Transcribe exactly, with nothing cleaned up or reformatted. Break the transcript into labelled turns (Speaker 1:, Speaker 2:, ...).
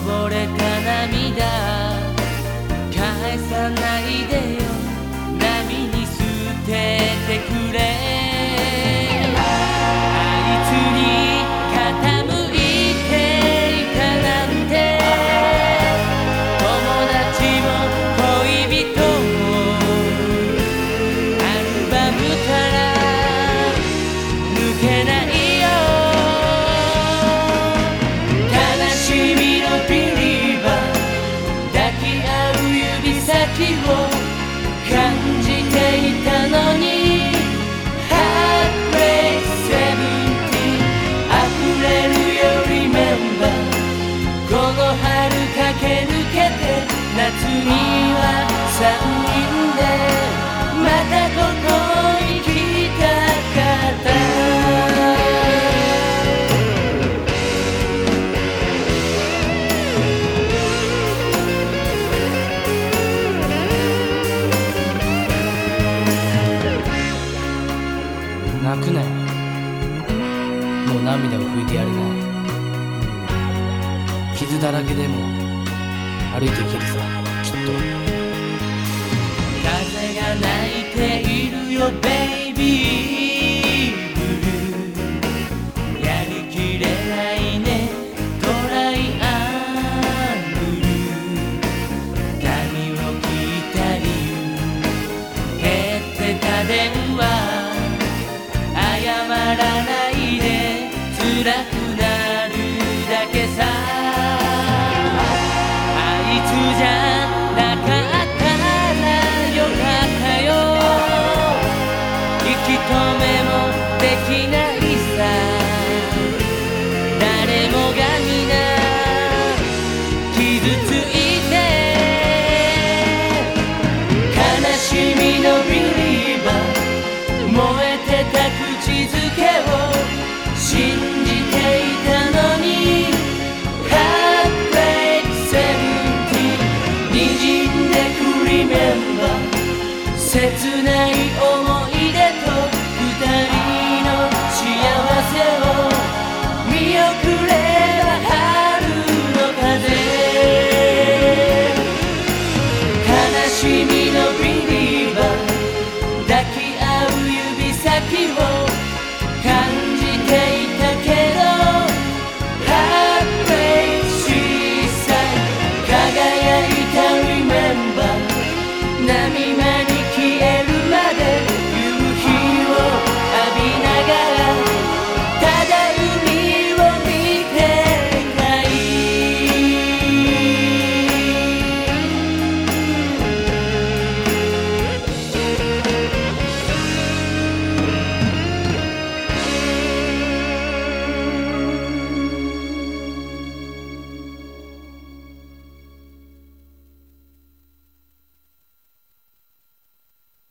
Speaker 1: ぼれた涙返さないでよ、波に捨ててくれ。あいつに傾いていたなんて、友達も恋人もアルバムから抜けないよ。悲しみのビリバ抱き合う指先を感じていたのに、ハートブレイクセブンティーン溢れるよリメンバー。この春駆け抜けて夏には三人でまたここに来たかった。泣くなよ、もう涙を拭いてやれない。傷だらけでも歩いていけるさ、きっと。風が泣いているよベイビーブルー、やりきれないねトライアングル。髪を切った理由減ってた電話謝らないで辛く